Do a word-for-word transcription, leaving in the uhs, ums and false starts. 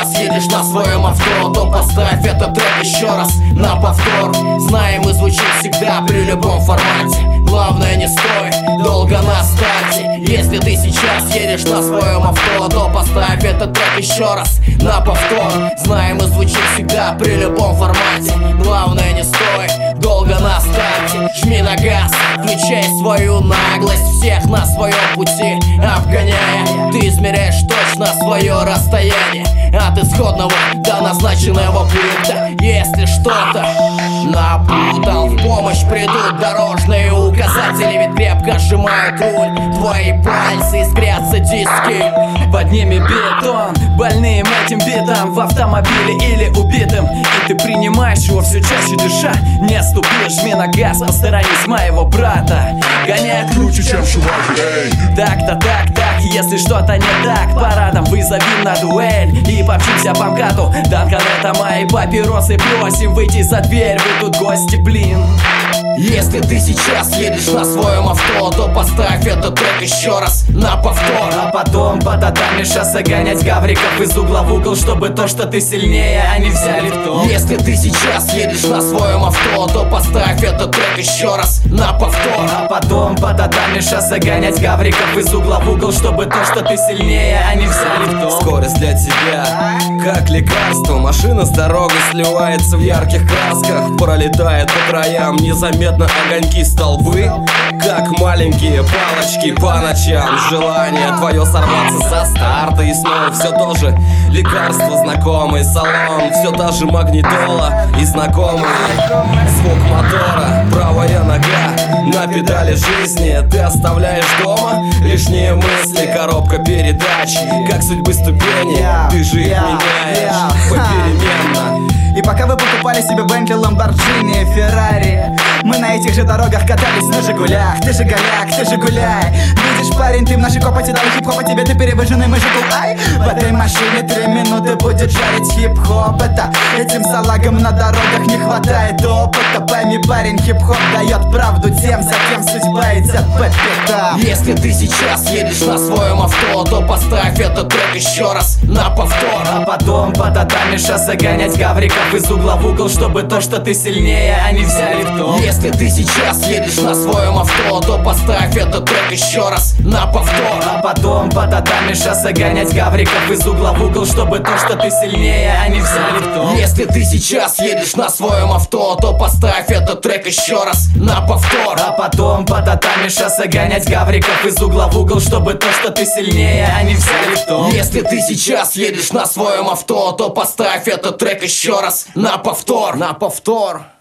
сейчас едешь на своем авто, то поставь этот трек еще раз на повтор. Знаем, мы звучим всегда при любом формате. Главное, не стой долго на старте. Если ты сейчас едешь на своем авто, то поставь этот трек еще раз на повтор. Знаем, мы звучим всегда при любом формате. Главное, не стой долго на старте. Жми на газ, включай свою наглость, всех на своем пути обгоняя. Ты измеряешь точно свое расстояние от исходного до назначенного пункта. Если что-то напутал, в помощь придут дорожные указатели, ведь крепко сжимают руль твои пальцы, искрятся диски. Подними бетон больным этим битом в автомобиле или убитым, и ты принимаешь его все чаще дыша. Не ступишь, жми на газ, посторонись моего брата. Гоняет круче, чем Шумахер. Так-то, так, так, если что-то не так, парадом вызовем на дуэль и помчимся по МКАДу. Данкан, это мои папиросы, просим выйти за дверь, вы тут гости, блин. Если ты сейчас едешь на своем авто, то поставь этот трек еще раз на повтор. А потом по татами шоссе гонять гавриков из угла в угол, чтобы то, что ты сильнее, они взяли в том. Если ты сейчас едешь на своем авто, то поставь этот трек еще раз на повтор. А потом по татами шоссе гонять гавриков из угла в угол, чтобы то, что ты сильнее, они взяли в том. Скорость для тебя как лекарство. Машина с дорогой сливается в ярких красках, пролетает по краям незаметно огоньки, столбы, как маленькие палочки по ночам. Желание твое сорваться со старта, и снова все то же лекарство, знакомый салон, все та же магнитола и знакомый звук мотора. Правая нога на педали жизни, ты оставляешь дома лишние мысли. Коробка передач, как судьбы ступени, ты же их меняешь попеременно. И пока вы покупали себе Бентли, Ламборджини, Феррари, мы на этих же дорогах катались на Жигулях. Ты же голяк, ты же гуляй. Видишь, парень, ты в нашей копоте дал хип-хоп, а тебе ты перевыженный мужикул. Ай, в этой машине три минуты будет жарить хип-хоп. Это этим салагам на дорогах не хватает опыта. Пойми, парень, хип-хоп дает правду тем, за кем судьба идет по пятам. Если ты сейчас едешь на своем авто, то поставь этот трек еще раз на повтор. А потом по татами шоссе гонять гавриков из угла в угол, чтобы то, что ты сильнее, они взяли в том. Если ты сейчас едешь на своем авто, то поставь этот трек еще раз на повтор. А потом по татами шоссе гонять гавриков из угла в угол, чтобы то, что ты сильнее, они взяли в том. Если ты сейчас едешь на своем авто, то поставь этот трек еще раз на повтор. А потом по татами шоссе гонять гавриков из угла в угол, чтобы то, что ты сильнее, они взяли в том. Если ты сейчас едешь на своем авто, то поставь этот трек еще раз на повтор. На повтор.